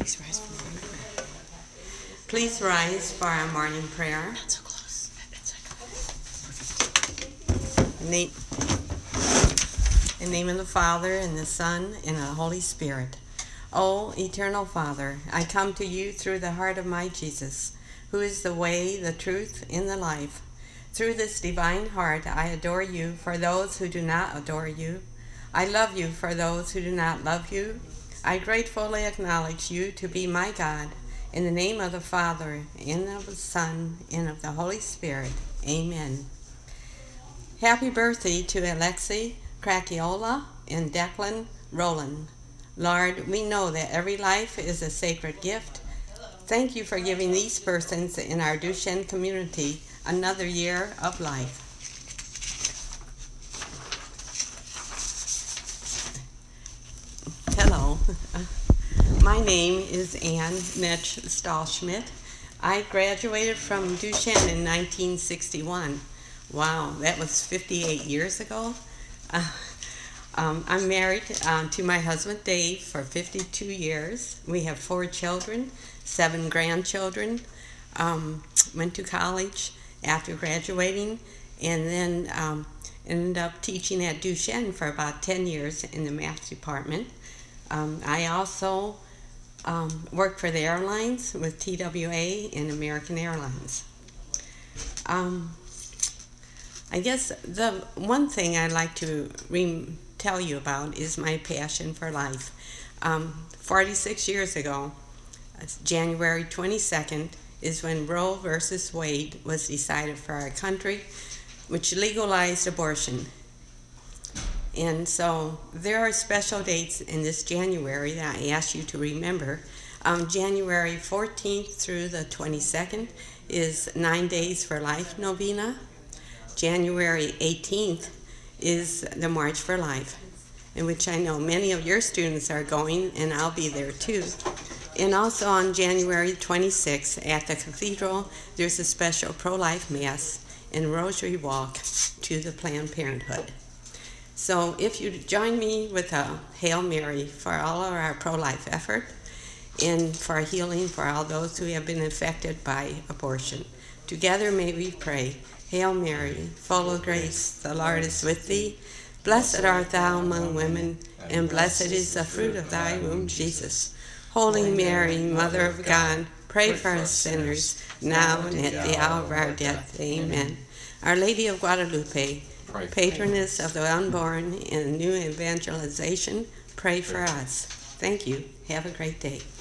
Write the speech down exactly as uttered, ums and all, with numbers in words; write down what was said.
Please rise for morning prayer. Please rise for our morning prayer. Not so close. In the, in the name of the Father, and the Son, and the Holy Spirit. O eternal Father, I come to you through the heart of my Jesus, who is the way, the truth, and the life. Through this divine heart, I adore you for those who do not adore you. I love you for those who do not love you. I gratefully acknowledge you to be my God. In the name of the Father, and of the Son, and of the Holy Spirit. Amen. Happy birthday to Alexi Cracchiola and Declan Rowland. Lord, we know that every life is a sacred gift. Thank you for giving these persons in our Duchenne community another year of life. Hello. My name is Ann Metch Stahlschmidt. I graduated from Duchenne in nineteen sixty-one. Wow, that was fifty-eight years ago. Uh, um, I'm married uh, to my husband Dave for fifty-two years. We have four children, seven grandchildren. Um, went to college after graduating, and then um, ended up teaching at Duchenne for about ten years in the math department. Um, I also um, worked for the airlines with T W A and American Airlines. Um, I guess the one thing I'd like to re- tell you about is my passion for life. Um, forty-six years ago, January twenty-second, is when Roe versus Wade was decided for our country, which legalized abortion. And so there are special dates in this January that I ask you to remember. Um, January fourteenth through the twenty-second is Nine Days for Life Novena. January eighteenth is the March for Life, in which I know many of your students are going, and I'll be there too. And also on January twenty-sixth at the Cathedral, there's a special pro-life mass and rosary walk to the Planned Parenthood. So if you join me with a Hail Mary for all of our pro-life effort and for healing for all those who have been affected by abortion. Together may we pray. Hail Mary, full of grace, the Lord is with thee. Blessed art thou among women, and blessed is the fruit of thy womb, Jesus. Holy Mary, Mother of God, pray for us sinners, now and at the hour of our death. Amen. Our Lady of Guadalupe, patroness of the unborn and new evangelization, pray for us. Thank you. Have a great day.